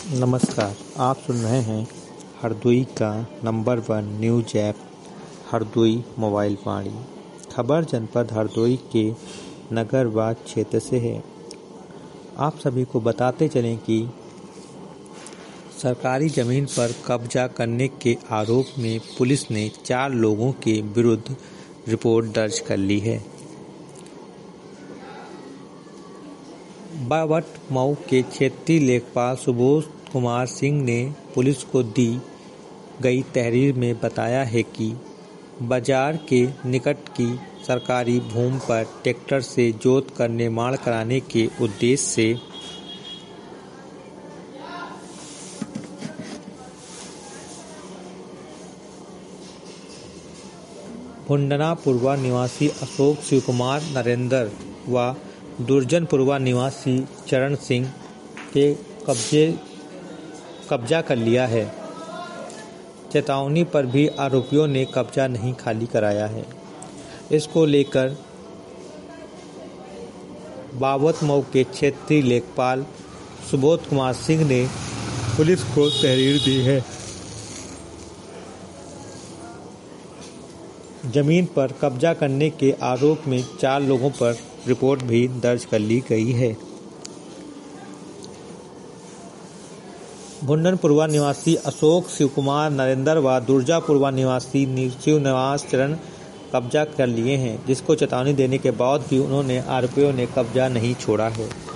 नमस्कार, आप सुन रहे हैं हरदोई का number 1 news app Hardoi mobile Vani. खबर जनपद हरदोई के नगरवाद क्षेत्र से है। आप सभी को बताते चलें कि सरकारी जमीन पर कब्जा करने के आरोप में पुलिस ने 4 लोगों के विरुद्ध रिपोर्ट दर्ज कर ली है। बावट मऊ के क्षेत्रीय लेखपाल सुबोध कुमार सिंह ने पुलिस को दी गई तहरीर में बताया है कि बाजार के निकट की सरकारी भूमि पर ट्रैक्टर से जोत कर निर्माण कराने के उद्देश्य से भुंडनापुरवा निवासी अशोक शिवकुमार नरेंद्र व दुर्जनपुरवा निवासी चरण सिंह के कब्जा कर लिया है। चेतावनी पर भी आरोपियों ने कब्जा नहीं खाली कराया है। इसको लेकर बावट मऊ के क्षेत्रीय लेखपाल सुबोध कुमार सिंह ने पुलिस को तहरीर दी है। जमीन पर कब्जा करने के आरोप में 4 लोगों पर रिपोर्ट भी दर्ज कर ली गई है। भुंडनपुरवा निवासी अशोक शिवकुमार नरेंद्र व दुर्जापुरवा निवासी शिवनिवास चरण कब्जा कर लिए हैं, जिसको चेतावनी देने के बाद भी उन्होंने आरोपियों ने कब्जा नहीं छोड़ा है।